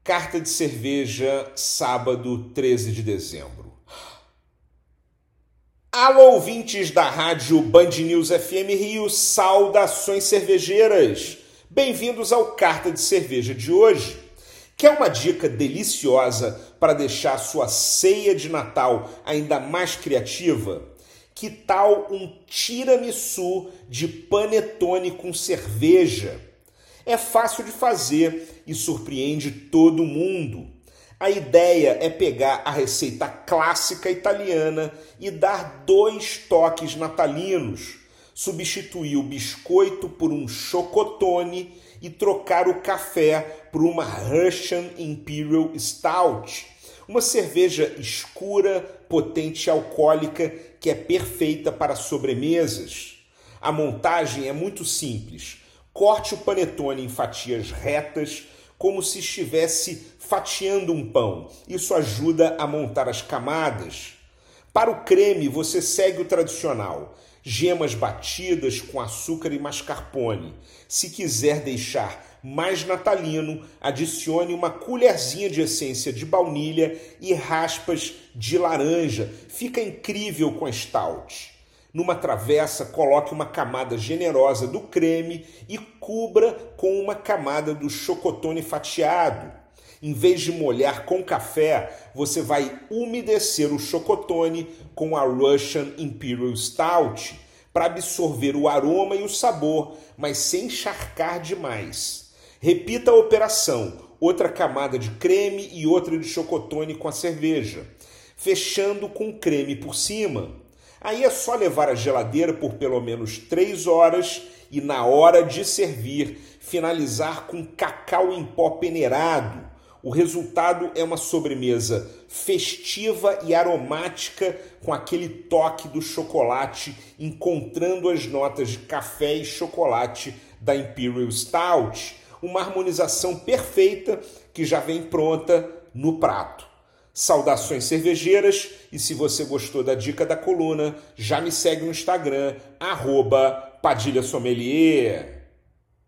Carta de cerveja, sábado 13 de dezembro. Alô, ouvintes da rádio Band News FM Rio, saudações cervejeiras. Bem-vindos ao Carta de Cerveja de hoje. Quer uma dica deliciosa para deixar sua ceia de Natal ainda mais criativa? Que tal um tiramisu de panetone com cerveja? É fácil de fazer e surpreende todo mundo. A ideia é pegar a receita clássica italiana e dar 2 toques natalinos, substituir o biscoito por um chocotone e trocar o café por uma Russian Imperial Stout, uma cerveja escura, potente e alcoólica que é perfeita para sobremesas. A montagem é muito simples. Corte o panetone em fatias retas, como se estivesse fatiando um pão. Isso ajuda a montar as camadas. Para o creme, você segue o tradicional: gemas batidas com açúcar e mascarpone. Se quiser deixar mais natalino, adicione uma colherzinha de essência de baunilha e raspas de laranja. Fica incrível com a stout. Numa travessa, coloque uma camada generosa do creme e cubra com uma camada do chocotone fatiado. Em vez de molhar com café, você vai umedecer o chocotone com a Russian Imperial Stout para absorver o aroma e o sabor, mas sem encharcar demais. Repita a operação: outra camada de creme e outra de chocotone com a cerveja, fechando com creme por cima. Aí é só levar à geladeira por pelo menos 3 horas e, na hora de servir, finalizar com cacau em pó peneirado. O resultado é uma sobremesa festiva e aromática com aquele toque do chocolate, encontrando as notas de café e chocolate da Imperial Stout. Uma harmonização perfeita que já vem pronta no prato. Saudações cervejeiras, e se você gostou da dica da coluna, já me segue no Instagram, @PadilhaSommelier.